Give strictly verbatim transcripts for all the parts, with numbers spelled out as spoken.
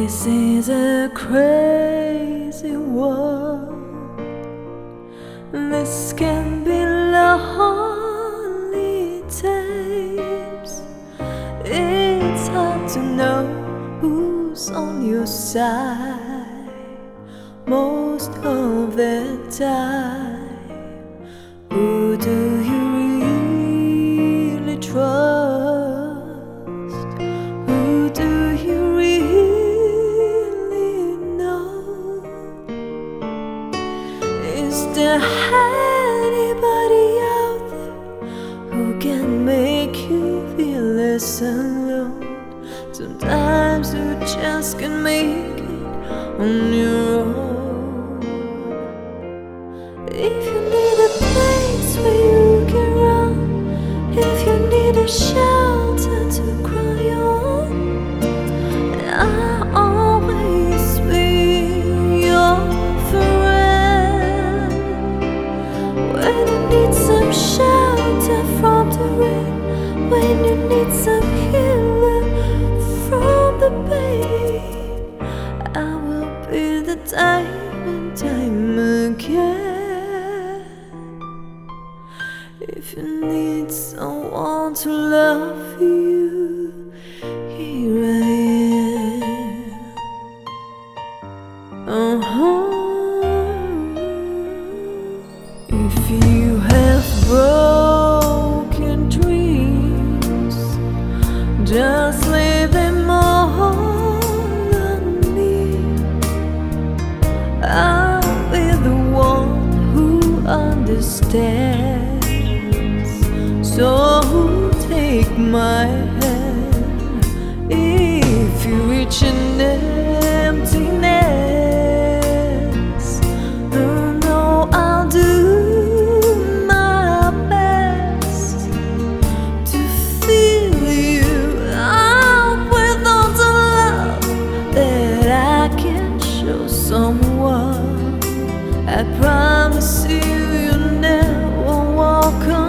This is a crazy world. This can be lonely times. It's hard to know who's on your side most of the time. Who do you really trust? Who do you really know? Is there anybody out there who can make you feel less alone? Sometimes you just can't make it on your own. If you need a place where you can run, if you need a shelter to cry on, I'll always be your friend. When you need some shelter from the rain, when you need some healing from the pain, I will be the time and time again. If you need someone to love you, here I am. Uh-huh. If you have broken dreams, just leave them all on me. I'll be the one who understands. So take my hand. If you reach an emptiness, oh no, I'll do my best to fill you up with all the love that I can show someone. I promise you, you'll never walk alone.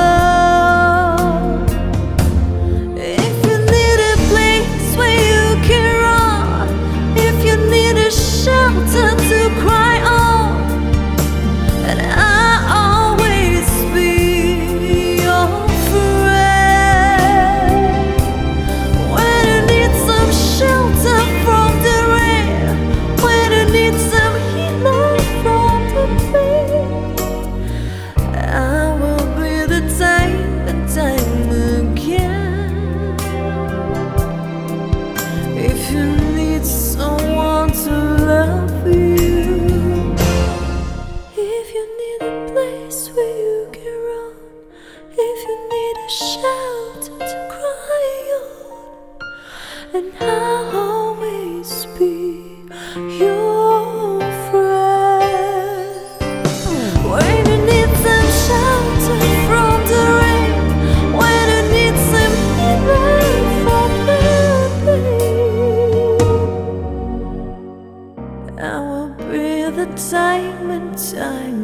If you need someone to love you, if you need a place where you can run, if you need a shelter to cry on, and I'll always be your friend. When you need some shelter from the rain, when you need some healing from the I will be the time and time